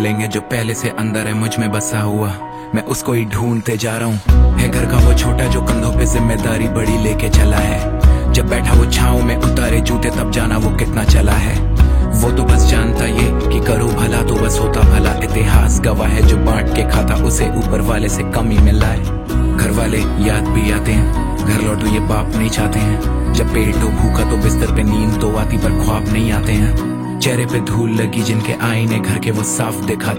लेंगे जो पहले से अंदर है मुझ में बसा हुआ, मैं उसको ही ढूंढते जा रहा हूँ। है घर का वो छोटा जो कंधों पे जिम्मेदारी बड़ी लेके चला है, जब बैठा वो छाँव में उतारे जूते तब जाना वो कितना चला है। वो तो बस जानता ये कि करो भला तो बस होता भला, इतिहास गवाह है जो बांट के खाता उसे ऊपर वाले से कमी में लाए। घर वाले याद भी आते हैं, घर लौटो ये बाप नहीं चाहते हैं, जब पेट हो भूखा तो बिस्तर पे नींद तो आती पर ख्वाब नहीं आते हैं। चेहरे पे धूल लगी जिनके आईने घर के वो साफ दिखाते